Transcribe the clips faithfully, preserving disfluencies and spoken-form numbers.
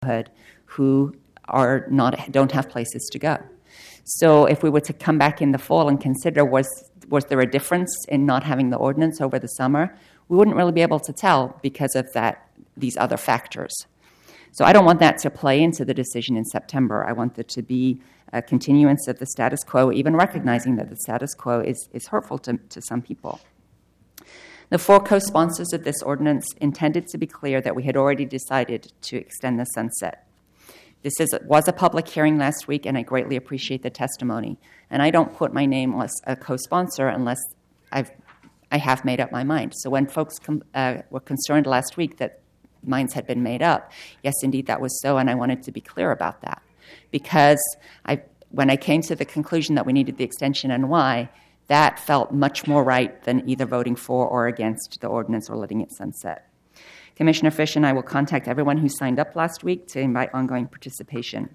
neighborhood who are not don't have places to go. So if we were to come back in the fall and consider was was there a difference in not having the ordinance over the summer, we wouldn't really be able to tell because of that these other factors. So I don't want that to play into the decision in September. I want there to be a continuance of the status quo, even recognizing that the status quo is, is hurtful to, to some people. The four co-sponsors of this ordinance intended to be clear that we had already decided to extend the sunset. This is, was a public hearing last week, and I greatly appreciate the testimony. And I don't put my name as a co-sponsor unless I've, I have made up my mind. So when folks com- uh, were concerned last week that minds had been made up, yes, indeed, that was so, and I wanted to be clear about that. Because I, when I came to the conclusion that we needed the extension and why, that felt much more right than either voting for or against the ordinance or letting it sunset. Commissioner Fish and I will contact everyone who signed up last week to invite ongoing participation.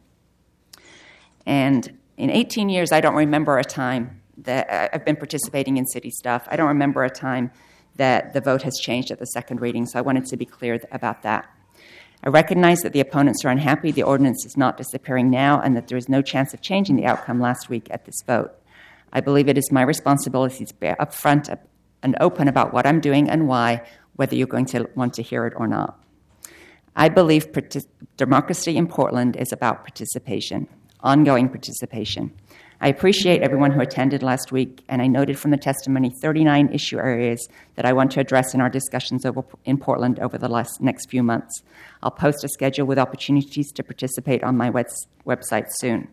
And in eighteen years, I don't remember a time that I've been participating in city stuff. I don't remember a time that the vote has changed at the second reading, so I wanted to be clear about that. I recognize that the opponents are unhappy the ordinance is not disappearing now and that there is no chance of changing the outcome last week at this vote. I believe it is my responsibility to be upfront and open about what I'm doing and why, whether you're going to want to hear it or not. I believe partic- democracy in Portland is about participation, ongoing participation. I appreciate everyone who attended last week, and I noted from the testimony thirty-nine issue areas that I want to address in our discussions over, in Portland over the last, next few months. I'll post a schedule with opportunities to participate on my web, website soon.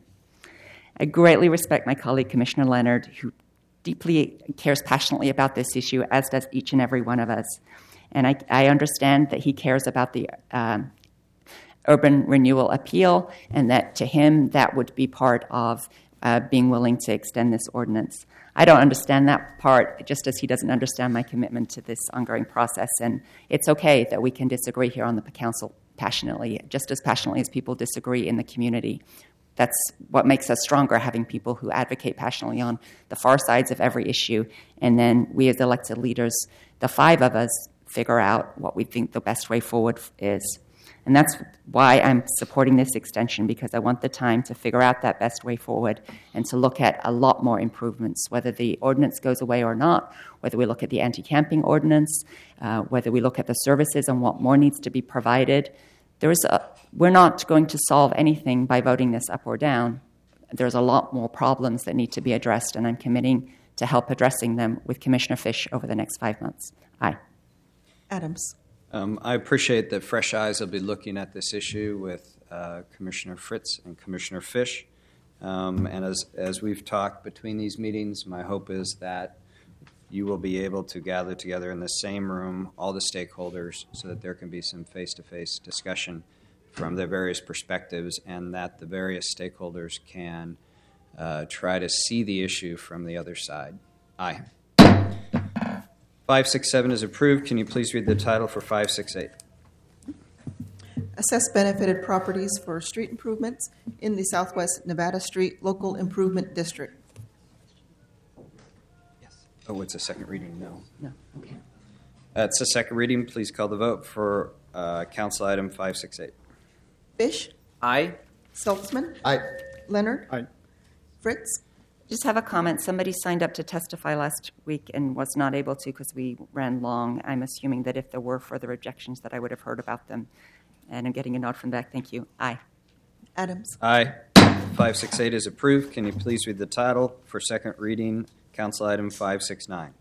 I greatly respect my colleague, Commissioner Leonard, who deeply cares passionately about this issue, as does each and every one of us. And I, I understand that he cares about the um, urban renewal appeal, and that to him that would be part of uh, being willing to extend this ordinance. I don't understand that part, just as he doesn't understand my commitment to this ongoing process. And it's okay that we can disagree here on the council passionately, just as passionately as people disagree in the community. That's what makes us stronger, having people who advocate passionately on the far sides of every issue. And then we as elected leaders, the five of us, figure out what we think the best way forward is. And that's why I'm supporting this extension, because I want the time to figure out that best way forward and to look at a lot more improvements, whether the ordinance goes away or not, whether we look at the anti-camping ordinance, uh, whether we look at the services and what more needs to be provided. There's a, we're not going to solve anything by voting this up or down. There's a lot more problems that need to be addressed, and I'm committing to help addressing them with Commissioner Fish over the next five months. Aye. Adams. Um, I appreciate that fresh eyes will be looking at this issue with uh, Commissioner Fritz and Commissioner Fish. Um, and as, as we've talked between these meetings, my hope is that you will be able to gather together in the same room all the stakeholders so that there can be some face-to-face discussion from their various perspectives, and that the various stakeholders can uh, try to see the issue from the other side. Aye. five six seven is approved. Can you please read the title for five six eight? Assess benefited properties for street improvements in the Southwest Nevada Street Local Improvement District. Yes. Oh, it's a second reading? No. No. Okay. That's a second reading. Please call the vote for uh, council item five six eight. Fish. Aye. Saltzman. Aye. Leonard. Aye. Fritz. Just have a comment. Somebody signed up to testify last week and was not able to because we ran long. I'm assuming that if there were further objections that I would have heard about them. And I'm getting a nod from back. Thank you. Aye. Adams. Aye. five six eight is approved. Can you please read the title for second reading, council item five six nine?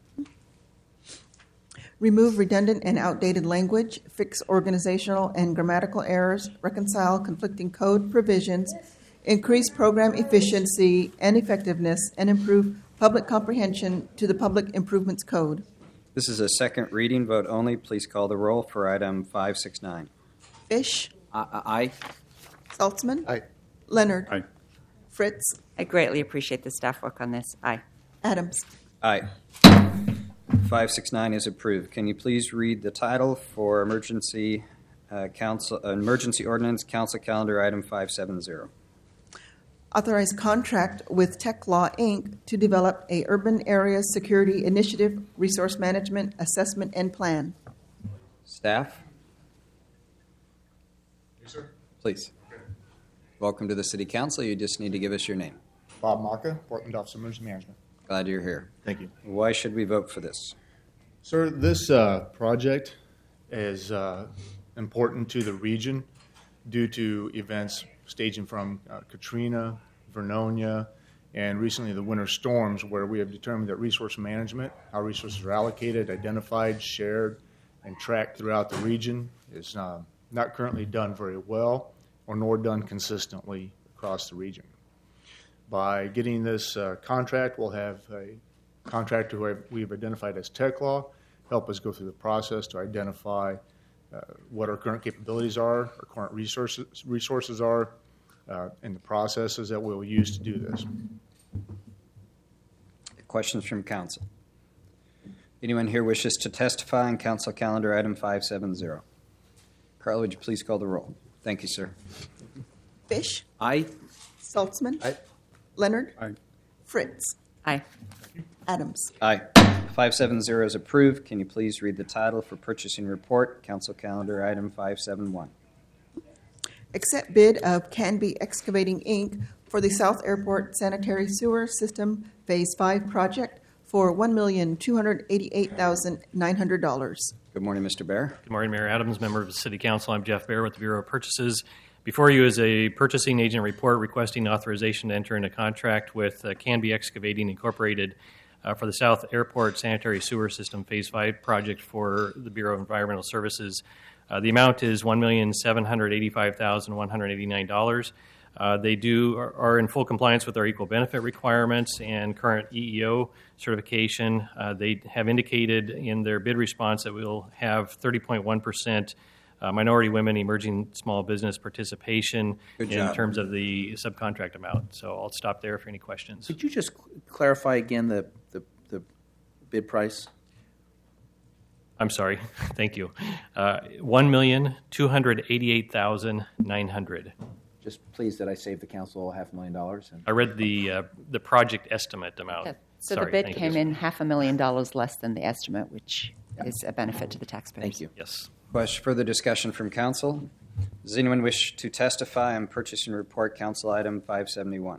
Remove redundant and outdated language, fix organizational and grammatical errors, reconcile conflicting code provisions, increase program efficiency and effectiveness, and improve public comprehension to the Public Improvements Code. This is a second reading. Vote only. Please call the roll for item five six nine. Fish. Aye. Saltzman. Aye. Leonard. Aye. Fritz. I greatly appreciate the staff work on this. Aye. Adams. Aye. five six nine is approved. Can you please read the title for emergency uh, council uh, emergency ordinance council calendar item five seven zero? Authorize contract with Tech Law, Incorporated to develop a urban area security initiative, resource management, assessment, and plan. Staff? Yes, sir. Please. Welcome to the City Council. You just need to give us your name. Bob Maka, Portland Office of Emergency Management. Glad you're here. Thank you. Why should we vote for this? Sir, this uh, project is uh, important to the region due to events staging from uh, Katrina, Vernonia, and recently the winter storms, where we have determined that resource management, how resources are allocated, identified, shared, and tracked throughout the region is uh, not currently done very well or nor done consistently across the region. By getting this uh, contract, we'll have a contractor who we've identified as TechLaw help us go through the process to identify uh, what our current capabilities are, our current resources, resources are, uh, and the processes that we'll use to do this. Questions from council? Anyone here wishes to testify on council calendar item five seven zero? Carl, would you please call the roll? Thank you, sir. Fish. Aye. Saltzman. Aye. Leonard. Aye. Fritz. Aye. Adams. Aye. five seven zero is approved. Can you please read the title for purchasing report, council calendar item five seven one? Accept bid of Canby Excavating, Incorporated for the South Airport Sanitary Sewer System Phase five project for one million two hundred eighty-eight thousand nine hundred dollars. Good morning, Mister Bear. Good morning, Mayor Adams, member of the City Council. I'm Jeff Bear with the Bureau of Purchases. Before you is a purchasing agent report requesting authorization to enter into contract with uh, Canby Excavating Incorporated uh, for the South Airport Sanitary Sewer System Phase five project for the Bureau of Environmental Services. Uh, the amount is one million seven hundred eighty-five thousand one hundred eighty-nine dollars. Uh, they do are, are in full compliance with our equal benefit requirements and current E E O certification. Uh, they have indicated in their bid response that we'll have thirty point one percent uh, minority women emerging small business participation Good in job. terms of the subcontract amount. So I'll stop there for any questions. Could you just cl- clarify again the, the, the bid price? I'm sorry. Thank you. Uh, one million two hundred eighty-eight thousand nine hundred dollars. Just pleased that I saved the council half a million dollars. And I read the uh, the project estimate amount. Yeah. So Sorry, the bid thank came you. in half a million dollars less than the estimate, which is a benefit to the taxpayers. thank you. Yes. Question, further discussion from council? Does anyone wish to testify on purchasing report, council item five seventy-one?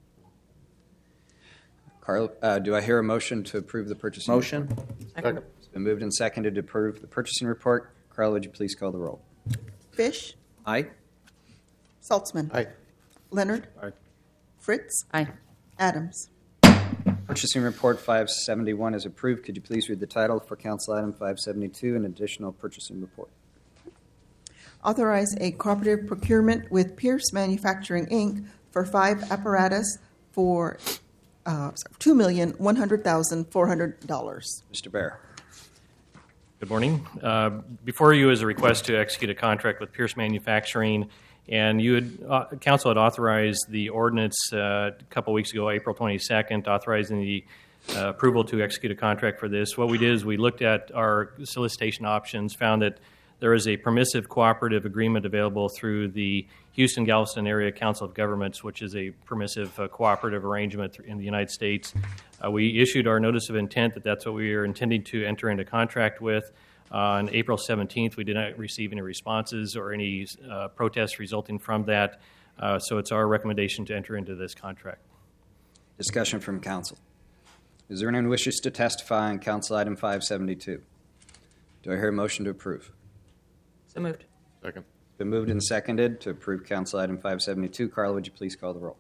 Carl, uh, do I hear a motion to approve the purchasing? Motion? Second. It's been moved and seconded to approve the purchasing report. Carl, would you please call the roll? Fish. Aye. Saltzman. Aye. Leonard. Aye. Fritz. Aye. Adams. Purchasing report five seventy-one is approved. Could you please read the title for council item five seventy-two, an additional purchasing report? Authorize a cooperative procurement with Pierce Manufacturing, Incorporated for five apparatus for uh, two million one hundred thousand four hundred dollars. Mister Bear. Good morning. Uh, before you is a request to execute a contract with Pierce Manufacturing, and you had, uh, council had authorized the ordinance uh, a couple weeks ago, April twenty-second, authorizing the uh, approval to execute a contract for this. What we did is we looked at our solicitation options, found that there is a permissive cooperative agreement available through the Houston-Galveston Area Council of Governments, which is a permissive uh, cooperative arrangement in the United States. Uh, we issued our notice of intent that that's what we are intending to enter into contract with. On April seventeenth, we did not receive any responses or any uh, protests resulting from that, uh, so it's our recommendation to enter into this contract. Discussion from council. Is there anyone who wishes to testify on council item five seventy-two? Do I hear a motion to approve? So moved. Second. Been moved and seconded to approve council item five seventy-two. Carla, would you please call the roll?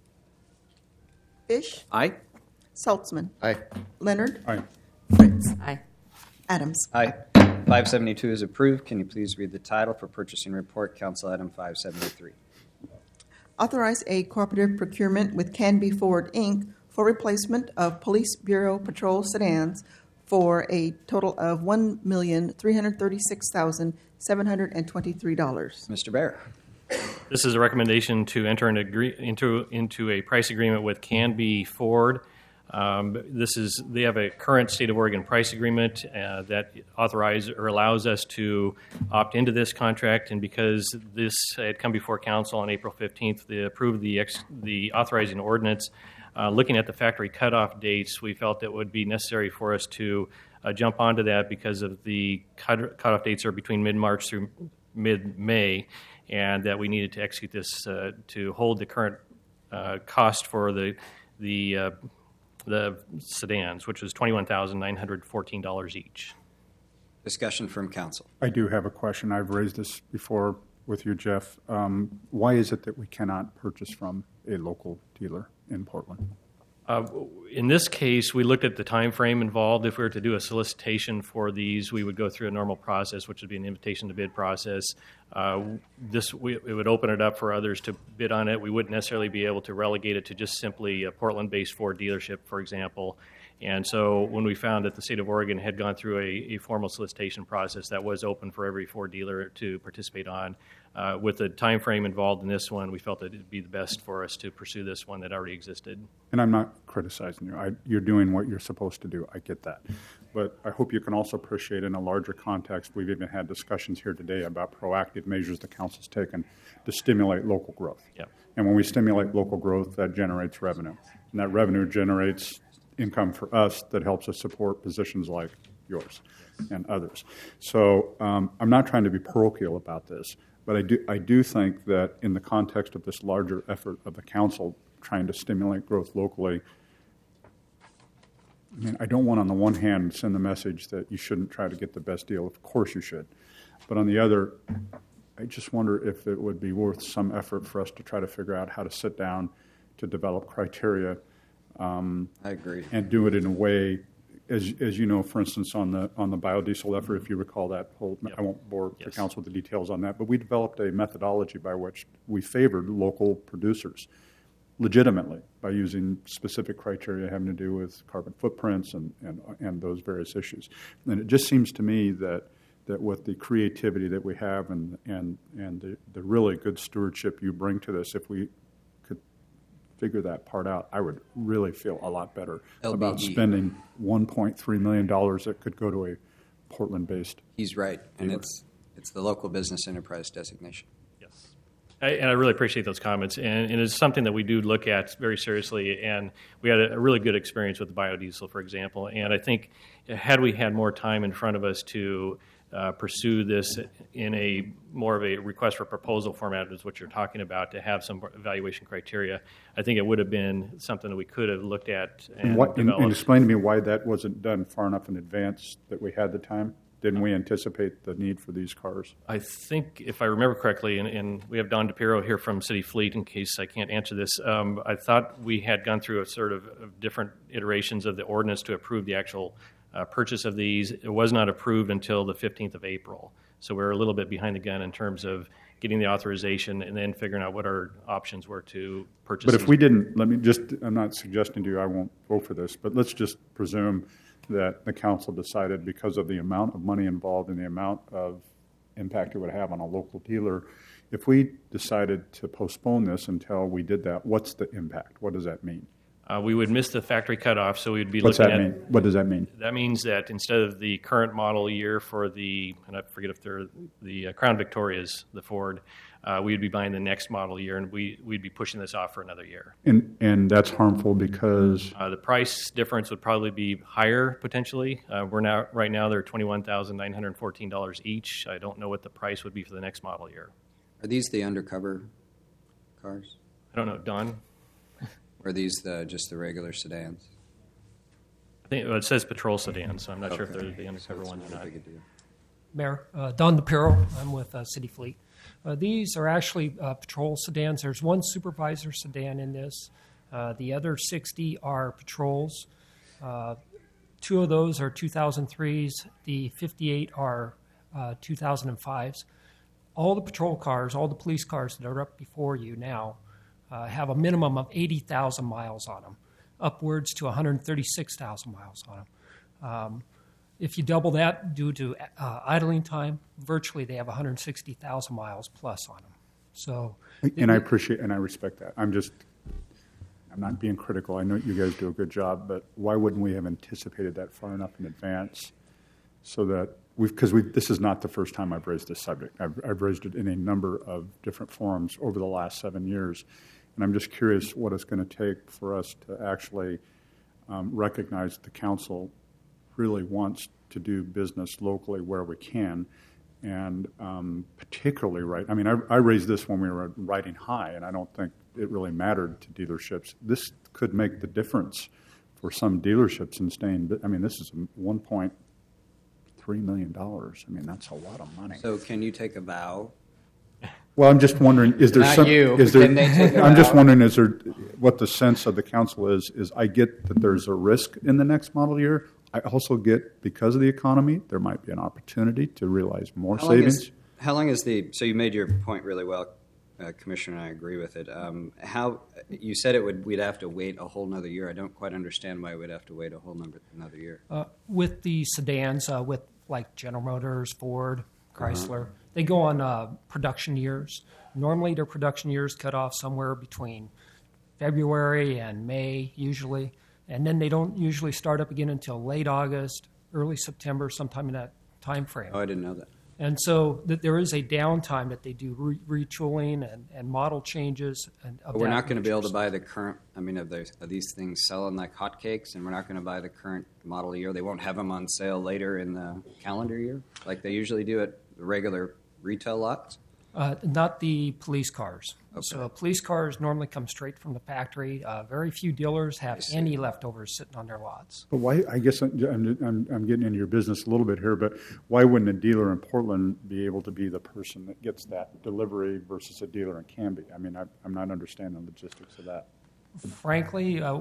Fish. Aye. Saltzman. Aye. Leonard. Aye. Fritz. Aye. Adams. Aye. five seventy-two is approved. Can you please read the title for purchasing report, council item five seventy-three? Authorize a cooperative procurement with Canby Ford, Incorporated for replacement of Police Bureau patrol sedans for a total of one million three hundred thirty-six thousand seven hundred twenty-three dollars. Mister Bear. This is a recommendation to enter an agree- into into a price agreement with Canby Ford. Um, this is they have a current state of Oregon price agreement uh, that authorizes or allows us to opt into this contract. And because this had come before council on April fifteenth, they approved the ex- the authorizing ordinance. Uh, looking at the factory cutoff dates, we felt it would be necessary for us to uh, jump onto that because of the cut- cutoff dates are between mid-March through mid-May. and that we needed to execute this uh, to hold the current uh, cost for the the uh, the sedans, which was twenty-one thousand nine hundred fourteen dollars each. Discussion from council. I do have a question. I've raised this before with you, Jeff. Um, why is it that we cannot purchase from a local dealer in Portland? Uh, in this case, we looked at the time frame involved. If we were to do a solicitation for these, we would go through a normal process, which would be an invitation to bid process. Uh, this we, it would open it up for others to bid on it. We wouldn't necessarily be able to relegate it to just simply a Portland-based Ford dealership, for example. And so when we found that the state of Oregon had gone through a, a formal solicitation process that was open for every Ford dealer to participate on, uh, with the time frame involved in this one, we felt that it would be the best for us to pursue this one that already existed. And I'm not criticizing you. I, you're doing what you're supposed to do. I get that. But I hope you can also appreciate in a larger context, we've even had discussions here today about proactive measures the council's taken to stimulate local growth. Yep. And when we stimulate local growth, that generates revenue. And that revenue generates income for us that helps us support positions like yours and others. So um, I'm not trying to be parochial about this, but I do, I do think that in the context of this larger effort of the council trying to stimulate growth locally, I mean, I don't want on the one hand send the message that you shouldn't try to get the best deal. Of course you should. But on the other, I just wonder if it would be worth some effort for us to try to figure out how to sit down to develop criteria. Um, I agree. And do it in a way, as as you know, for instance, on the on the biodiesel effort, if you recall that whole, Yep. I won't bore Yes. the council with the details on that, but we developed a methodology by which we favored local producers legitimately by using specific criteria having to do with carbon footprints and, and, and those various issues. And it just seems to me that that with the creativity that we have and and, and the, the really good stewardship you bring to this, if we figure that part out, I would really feel a lot better L B E. about spending one point three million dollars that could go to a Portland-based. He's right, and dealer. it's it's the local business enterprise designation. Yes. I, and I really appreciate those comments. And, and it's something that we do look at very seriously. And we had a, a really good experience with the biodiesel, for example. And I think had we had more time in front of us to Uh, pursue this in a more of a request for proposal format, is what you're talking about, to have some evaluation criteria, I think it would have been something that we could have looked at and, And, what, and, developed. and explain to me why that wasn't done far enough in advance that we had the time. Didn't we anticipate the need for these cars? I think, if I remember correctly, and, and we have Don DePiro here from City Fleet in case I can't answer this, um, I thought we had gone through a sort of, of different iterations of the ordinance to approve the actual Uh, purchase of these. It was not approved until the fifteenth of April. So we're a little bit behind the gun in terms of getting the authorization and then figuring out what our options were to purchase But if these. we didn't, let me just, I'm not suggesting to you I won't vote for this, but let's just presume that the council decided because of the amount of money involved and the amount of impact it would have on a local dealer, if we decided to postpone this until we did that, what's the impact? What does that mean? Uh, we would miss the factory cutoff, so we'd be What's looking that at... mean? What does that mean? That means that instead of the current model year for the, and I forget if they're the uh, Crown Victorias, the Ford, uh, we'd be buying the next model year, and we, we'd be pushing this off for another year. And and that's harmful because Uh, the price difference would probably be higher potentially. Uh, we're now right now they're twenty-one thousand nine hundred fourteen dollars each. I don't know what the price would be for the next model year. Are these the undercover cars? I don't know, Don. Or are these the, just the regular sedans? I think well, it says patrol sedan, so I'm not sure if Okay. they're the So undercover it's ones or not a not. big a deal. Mayor, uh, Don DePiro, I'm with uh, City Fleet. Uh, these are actually uh, patrol sedans. There's one supervisor sedan in this. Uh, the other sixty are patrols. Uh, two of those are two thousand threes. The fifty-eight are uh, two thousand fives. All the patrol cars, all the police cars that are up before you now, Uh, have a minimum of eighty thousand miles on them, upwards to one hundred thirty-six thousand miles on them. Um, if you double that due to uh, idling time, virtually they have one hundred sixty thousand miles plus on them. So, And I appreciate and I respect that. I'm just, I'm not being critical. I know you guys do a good job, but why wouldn't we have anticipated that far enough in advance so that we've, because we, this is not the first time I've raised this subject. I've, I've raised it in a number of different forums over the last seven years. And I'm just curious what it's going to take for us to actually um, recognize the council really wants to do business locally where we can and um, particularly right. I mean, I, I raised this when we were riding high, and I don't think it really mattered to dealerships. This could make the difference for some dealerships in staying. I mean, this is one point three million dollars. I mean, that's a lot of money. So can you take a vow? Well, I'm just wondering, is there Not some? you. Is there? Can they take a I'm just vow? wondering, is there what the sense of the council is? Is I get that there's a risk in the next model year. I also get, because of the economy, there might be an opportunity to realize more How long savings. is, how long is the? So you made your point really well, uh, Commissioner, and I agree with it. Um, how you said it would? We'd have to wait a whole another year. I don't quite understand why we'd have to wait a whole number, another year. Uh, with the sedans, uh, with like General Motors, Ford, Chrysler, uh-huh. they go on uh, production years. Normally, their production years cut off somewhere between February and May, usually. And then they don't usually start up again until late August, early September, sometime in that time frame. Oh, I didn't know that. And so th- there is a downtime that they do re- retooling and, and model changes. And of But we're that not going to be able nature. to buy the current. I mean, are, there, are these things selling like hotcakes? And we're not going to buy the current model year. They won't have them on sale later in the calendar year, like they usually do at regular retail lots. Uh, not the police cars. Okay. So police cars normally come straight from the factory. Uh, very few dealers have any leftovers sitting on their lots. But why? I guess I'm, I'm, I'm getting into your business a little bit here, but why wouldn't a dealer in Portland be able to be the person that gets that delivery versus a dealer in Canby? I mean, I, I'm not understanding the logistics of that. Frankly, uh,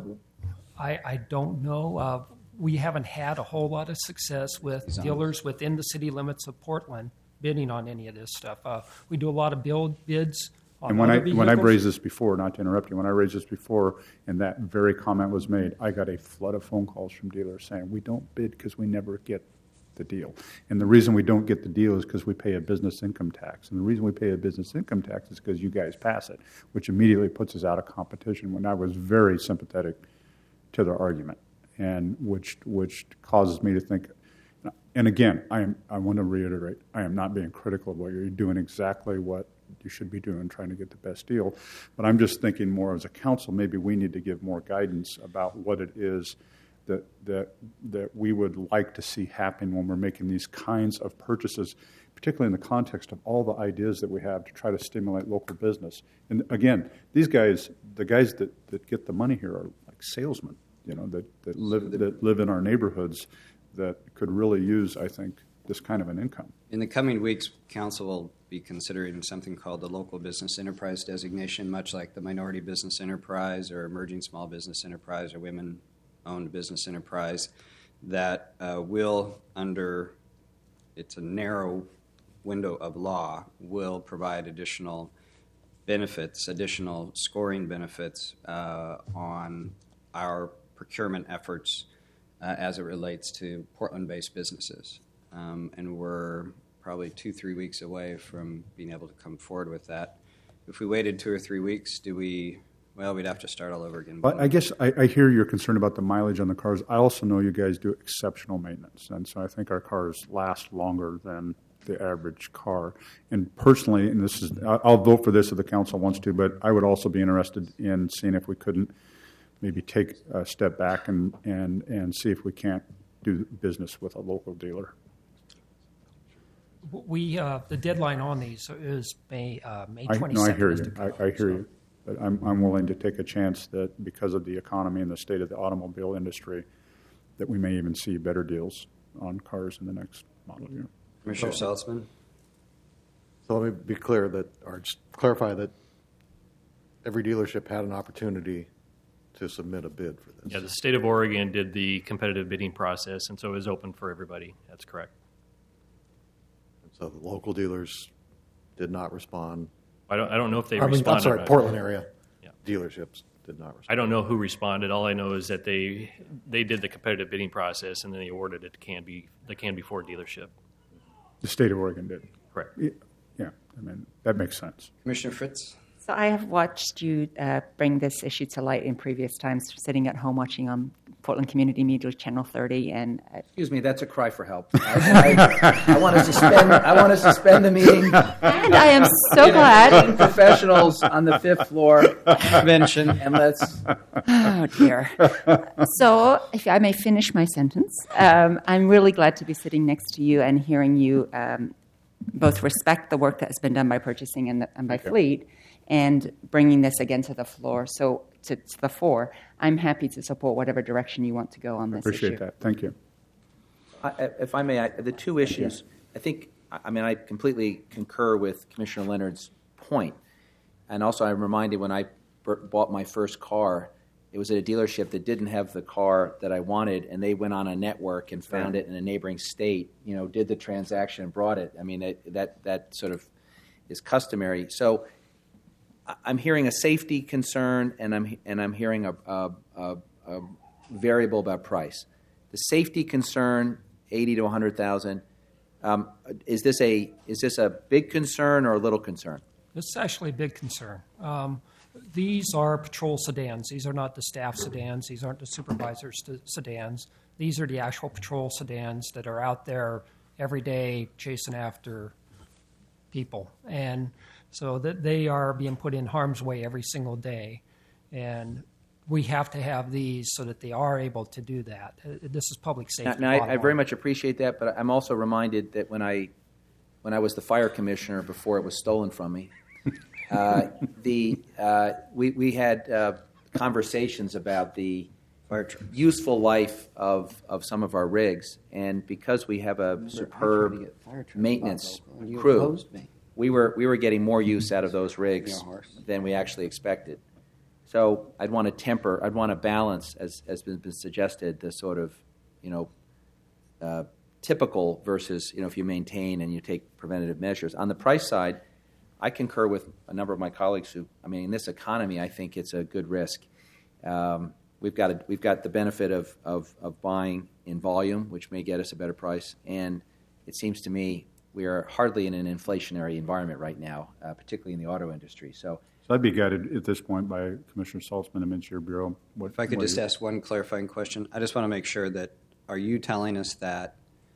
I, I don't know. Uh, we haven't had a whole lot of success with Exactly. dealers within the city limits of Portland bidding on any of this stuff. Uh, we do a lot of build bids on And when I other when I vehicles. raised this before, not to interrupt you, when I raised this before, and that very comment was made, I got a flood of phone calls from dealers saying we don't bid because we never get the deal. And the reason we don't get the deal is because we pay a business income tax. And the reason we pay a business income tax is because you guys pass it, which immediately puts us out of competition. When I was very sympathetic to their argument, and which which causes me to think. And again, I am. I want to reiterate, I am not being critical of what you're doing. Exactly what you should be doing, trying to get the best deal. But I'm just thinking more as a council, maybe we need to give more guidance about what it is that that that we would like to see happen when we're making these kinds of purchases, particularly in the context of all the ideas that we have to try to stimulate local business. And again, these guys, the guys that, that get the money here are like salesmen, you know, that, that live that live in our neighborhoods that could really use, I think, this kind of an income. In the coming weeks, Council will be considering something called the Local Business Enterprise Designation, much like the Minority Business Enterprise or Emerging Small Business Enterprise or Women-Owned Business Enterprise, that uh, will, under, it's a narrow window of law, will provide additional benefits, additional scoring benefits uh, on our procurement efforts Uh, as it relates to Portland-based businesses. Um, and we're probably two, three weeks away from being able to come forward with that. If we waited two or three weeks, do we, well, we'd have to start all over again. But I guess I, I hear your concern about the mileage on the cars. I also know you guys do exceptional maintenance, and so I think our cars last longer than the average car. And personally, and this is, I'll vote for this if the council wants to, but I would also be interested in seeing if we couldn't maybe take a step back and, and, and see if we can't do business with a local dealer. We uh, the deadline on these is May uh, May I, twenty-second. no, I hear is you. the I, cutoff, I hear so. you. But I'm, I'm willing to take a chance that because of the economy and the state of the automobile industry, that we may even see better deals on cars in the next model year. Commissioner So- Saltzman? So let me be clear that, or just clarify that every dealership had an opportunity to submit a bid for this. Yeah, the state of Oregon did the competitive bidding process, and so it was open for everybody. That's correct. So the local dealers did not respond. I don't, I don't know if they I mean, responded. I'm sorry, but- Portland area Yeah. dealerships did not respond. I don't know who responded. All I know is that they they did the competitive bidding process, and then they awarded it to Canby, the Canby Ford dealership. The state of Oregon did. Correct. Yeah, yeah, I mean, that makes sense. Commissioner Fritz? So I have watched you uh, bring this issue to light in previous times, sitting at home watching on Portland Community Media Channel thirty, and uh, Excuse me, that's a cry for help. I, I, I want to suspend. I want to suspend the meeting. and I am so glad. Professionals on the fifth floor, Intervention. and let's. Oh dear. So, if I may finish my sentence, um, I'm really glad to be sitting next to you and hearing you um, both respect the work that has been done by purchasing and, the, and by fleet, and bringing this again to the floor. So to, to the fore, I'm happy to support whatever direction you want to go on I this appreciate issue. that. Thank you. I, if I may, I, the two issues, I think, I mean, I completely concur with Commissioner Leonard's point. And also, I'm reminded when I b- bought my first car, it was at a dealership that didn't have the car that I wanted, and they went on a network and found it in a neighboring state, you know, did the transaction and brought it. I mean, it, that, that sort of is customary. So I- I'm hearing a safety concern, and I'm, and I'm hearing a, a, a, a variable about price. The safety concern, eighty to one hundred thousand. Um, is this a is this a big concern or a little concern? This is actually a big concern. Um, these are patrol sedans. These are not the staff sedans. These aren't the supervisors' sedans. These are the actual patrol sedans that are out there every day chasing after people. And so that they are being put in harm's way every single day. And we have to have these so that they are able to do that. Uh, This is public safety. Now, now I, bottom I very line. much appreciate that, but I'm also reminded that when I when I was the fire commissioner before it was stolen from me, uh, the uh, we we had uh, conversations about the useful life of, of some of our rigs, and because we have a superb maintenance crew, we were we were getting more use out of those rigs than we actually expected. So I'd want to temper, I'd want to balance, as has been, been suggested, the sort of, you know, uh, typical versus, you know, if you maintain and you take preventative measures. On the price side, I concur with a number of my colleagues who, I mean, in this economy, I think it's a good risk. Um, we've got a, we've got the benefit of, of, of buying in volume, which may get us a better price, and it seems to me we are hardly in an inflationary environment right now, uh, particularly in the auto industry. So. So I'd be guided at this point by Commissioner Saltzman and Interior Bureau. What, If I could what just you- ask one clarifying question. I just want to make sure that, are you telling us that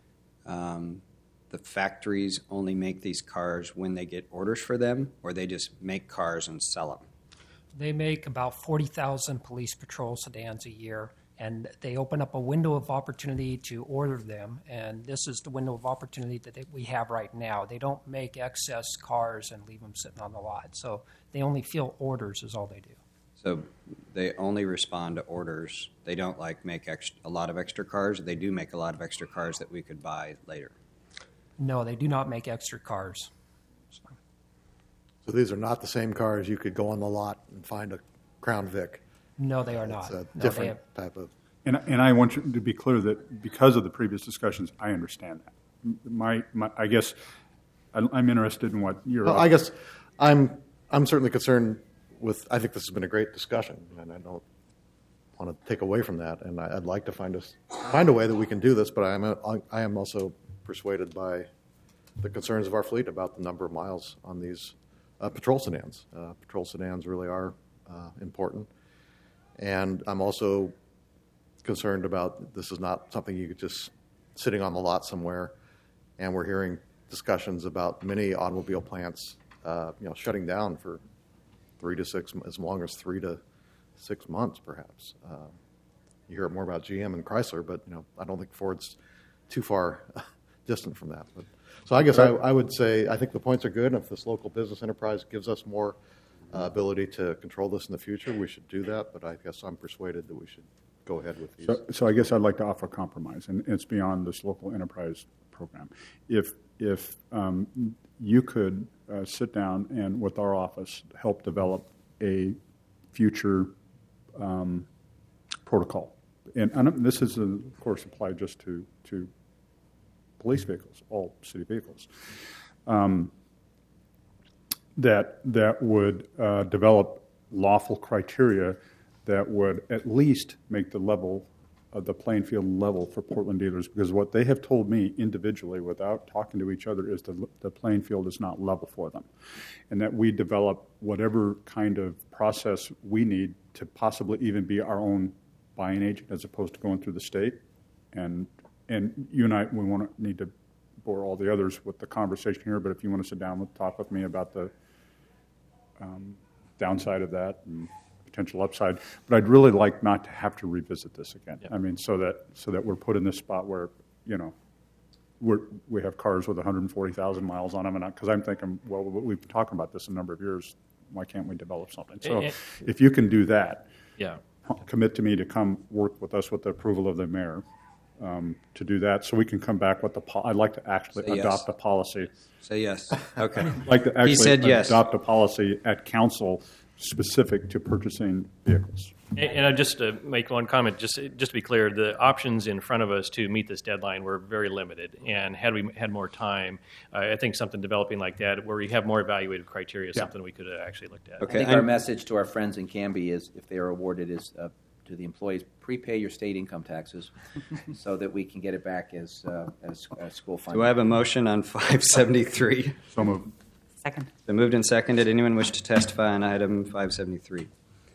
um, the factories only make these cars when they get orders for them, or they just make cars and sell them? They make about forty thousand police patrol sedans a year, and they open up a window of opportunity to order them, and this is the window of opportunity that they, we have right now. They don't make excess cars and leave them sitting on the lot, so they only fill orders is all they do. So they only respond to orders. They don't like make ex- a lot of extra cars. They do make a lot of extra cars that we could buy later. No, they do not make extra cars. So, So these are not the same cars you could go on the lot and find a Crown Vic. no, they are It's not. a No, they different have- type of. And, and I want you to be clear that because of the previous discussions, I understand that. My, my I guess I'm I'm interested in what you're. Well, I guess I'm I'm certainly concerned with. I think this has been a great discussion, and I don't want to take away from that. And I, I'd like to find us find a way that we can do this. But I am a, I am also persuaded by the concerns of our fleet about the number of miles on these uh, patrol sedans. Uh, patrol sedans really are uh, important, and I'm also concerned about this is not something you could just sitting on the lot somewhere, and we're hearing discussions about many automobile plants, uh, you know, shutting down for three to six, as long as three to six months, perhaps. Uh, you hear more about G M and Chrysler, but you know, I don't think Ford's too far distant from that. But, so I guess I, I would say I think the points are good. And if this local business enterprise gives us more uh, ability to control this in the future, we should do that. But I guess I'm persuaded that we should go ahead with these. So, so I guess I'd like to offer a compromise, and it's beyond this local enterprise program. If if um, you could uh, sit down and with our office help develop a future um, protocol, and, and this is of course applied just to to police vehicles, all city vehicles, um, that that would uh, develop lawful criteria that would at least make the level, uh, the playing field level for Portland dealers, because what they have told me individually without talking to each other is the, the playing field is not level for them, and that we develop whatever kind of process we need to possibly even be our own buying agent as opposed to going through the state. And and you and I, we want to need to bore all the others with the conversation here, but if you want to sit down and talk with me about the um, downside of that and potential upside, but I'd really like not to have to revisit this again. Yep. I mean, so that so that we're put in this spot where, you know, we're, we have cars with one hundred forty thousand miles on them, and because I'm thinking, well, we've been talking about this a number of years. Why can't we develop something? So, Eh, eh. if you can do that, Yeah. commit to me to come work with us with the approval of the mayor um, to do that, so we can come back with the. Po- I'd like to actually Say yes. adopt a policy. Say yes. Okay. I'd like to actually He said yes. adopt a policy at council specific to purchasing vehicles. And, and I just to make one comment, just just to be clear, the options in front of us to meet this deadline were very limited. And had we had more time, uh, I think something developing like that, where we have more evaluated criteria, is Yeah. something we could have actually looked at. Okay. I think I'm- our message to our friends in Canby is, if they are awarded, is uh, to the employees, prepay your state income taxes so that we can get it back as, uh, as, as school funding. Do I have a motion on five seventy-three? So moved. Second. Been moved and seconded. Anyone wish to testify on item five seventy-three?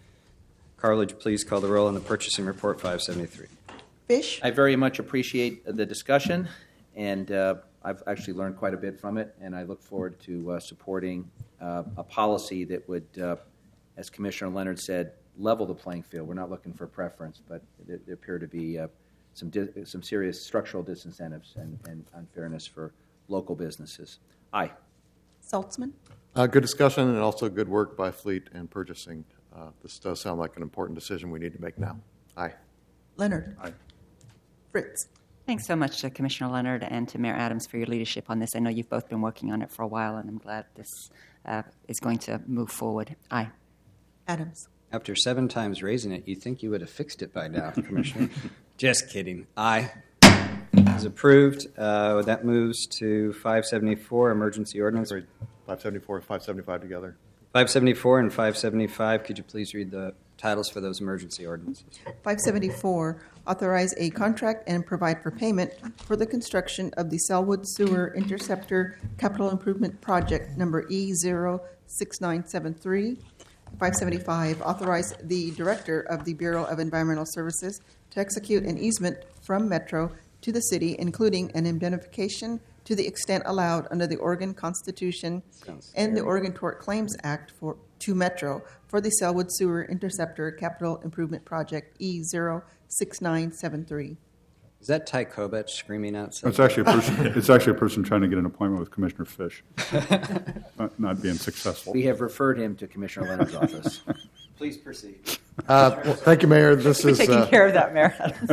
Carl, would you please call the roll on the purchasing report five seventy-three? Fish, I very much appreciate the discussion, and uh, I've actually learned quite a bit from it, and I look forward to uh, supporting uh, a policy that would, uh, as Commissioner Leonard said, level the playing field. We're not looking for preference, but there, there appear to be uh, some di- some serious structural disincentives and, and unfairness for local businesses. Aye. Saltzman, Uh, good discussion and also good work by Fleet and purchasing. Uh, this does sound like an important decision we need to make now. Aye. Leonard. Aye. Fritz. Thanks so much to Commissioner Leonard and to Mayor Adams for your leadership on this. I know you've both been working on it for a while, and I'm glad this uh, is going to move forward. Aye. Adams. After seven times raising it, you'd think you would have fixed it by now, Commissioner. Just kidding. Aye. Is approved. Uh, that moves to five seventy-four, emergency ordinance. five seventy-four and five seventy-five together. five seventy-four and five seventy-five. Could you please read the titles for those emergency ordinances? five seventy-four, authorize a contract and provide for payment for the construction of the Selwood Sewer Interceptor Capital Improvement Project number E zero six nine seven three. five seventy-five, authorize the Director of the Bureau of Environmental Services to execute an easement from Metro to the city, including an indemnification to the extent allowed under the Oregon Constitution Sounds and the scary. Oregon Tort Claims Act for to Metro for the Selwood Sewer Interceptor Capital Improvement Project E zero six nine seven three. Is that Ty Kovach screaming outside? It's actually a person. It's actually a person trying to get an appointment with Commissioner Fish, not, not being successful. We have referred him to Commissioner Leonard's office. Please proceed. Uh, well, thank you, Mayor. This We're is taking uh, care of that, Mayor Adams.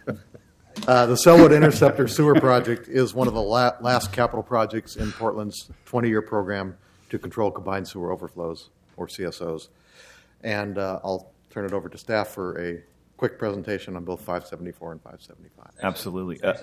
uh, the Selwood Interceptor Sewer Project is one of the la- last capital projects in Portland's twenty-year program to control combined sewer overflows, or C S Os. And uh, I'll turn it over to staff for a quick presentation on both five seventy-four and five seventy-five. Absolutely. Uh,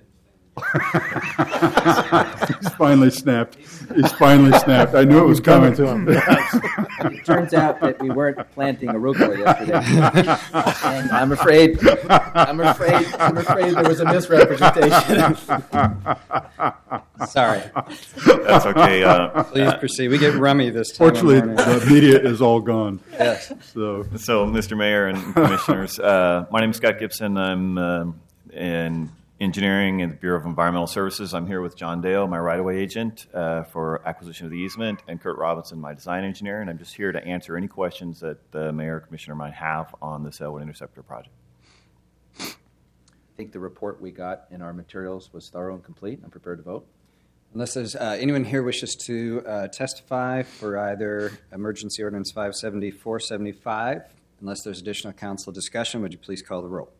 He's finally snapped. He's finally snapped. I knew it was coming to him. It turns out that we weren't planting arugula yesterday, and I'm afraid, I'm afraid, I'm afraid there was a misrepresentation. Sorry. that's okay. Uh, Please proceed. We get rummy this time. of Fortunately, morning. the media is all gone. Yes. So so, Mister Mayor and Commissioners, uh, my name is Scott Gibson. I'm um in engineering at the Bureau of Environmental Services. I'm here with John Dale, my right-of-way agent uh, for acquisition of the easement, and Kurt Robinson, my design engineer. And I'm just here to answer any questions that the Mayor or Commissioner might have on the Selwood Interceptor project. I think the report we got in our materials was thorough and complete. I'm prepared to vote. Unless there's uh, anyone here wishes to uh, testify for either emergency ordinance five seventy-four seventy-five, unless there's additional council discussion, would you please call the roll?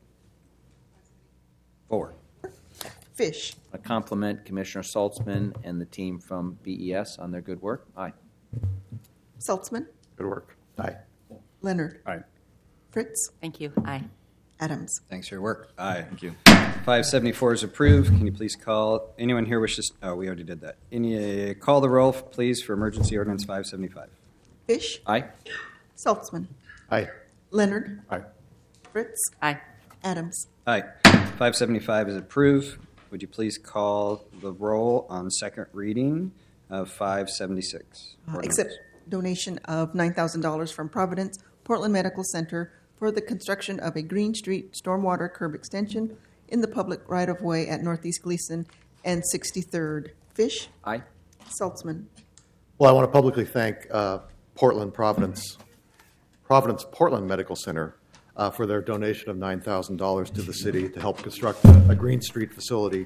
Four. Fish. I compliment Commissioner Saltzman and the team from B E S on their good work. Aye. Saltzman. Good work. Aye. Leonard. Aye. Fritz. Thank you. Aye. Adams. Thanks for your work. Aye. Thank you. five seventy-four is approved. Can you please call, anyone here wishes, oh, we already did that. Any, uh, call the roll, please, for emergency ordinance five seventy-five. Fish. Aye. Saltzman. Aye. Leonard. Aye. Fritz. Aye. Adams. Aye. five seventy-five is approved. Would you please call the roll on second reading of five seventy-six? Uh, Accept donation of nine thousand dollars from Providence Portland Medical Center for the construction of a Green Street stormwater curb extension in the public right-of-way at Northeast Gleason and sixty-third. Fish. Aye. Saltzman. Well, I want to publicly thank uh, Portland Providence, Providence Portland Medical Center uh, for their donation of nine thousand dollars to the city to help construct a, a Green Street facility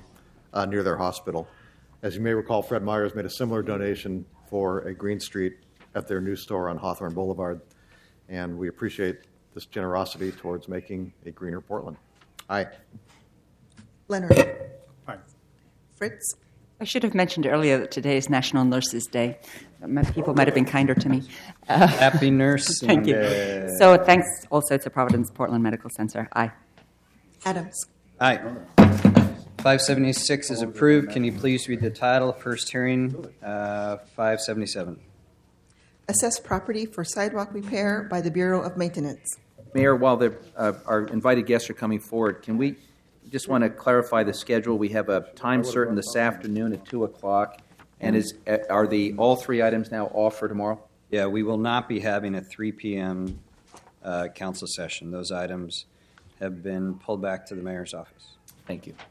uh, near their hospital. As you may recall, Fred Meyer's made a similar donation for a green street at their new store on Hawthorne Boulevard, and we appreciate this generosity towards making a greener Portland. Aye. Leonard. Aye. Fritz. I should have mentioned earlier that today is National Nurses Day. My people might have been kinder to me. Uh, Happy Nurse. Thank you. Day. So thanks also to Providence Portland Medical Center. Aye. Adams. Aye. five seventy-six is approved. Can you please read the title? First hearing, uh, five seventy-seven. Assess property for sidewalk repair by the Bureau of Maintenance. Mayor, while the, uh, our invited guests are coming forward, can we just want to clarify the schedule? We have a time certain this afternoon at two o'clock. And is uh, are the all three items now off for tomorrow? Yeah, we will not be having a three p.m. Uh, council session. Those items have been pulled back to the mayor's office. Thank you.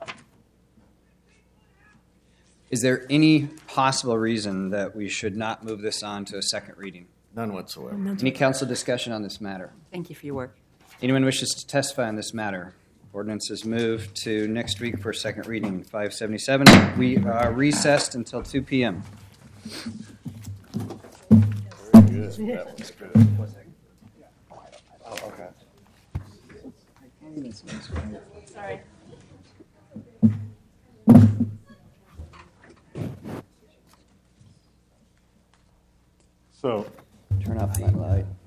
Is there any possible reason that we should not move this on to a second reading? None whatsoever. Any council discussion on this matter? Thank you for your work. Anyone wishes to testify on this matter? Ordinance is moved to next week for second reading, five seventy-seven. We are recessed until two p.m. Very good. That was good. Oh, okay. Sorry. So, Turn off my light.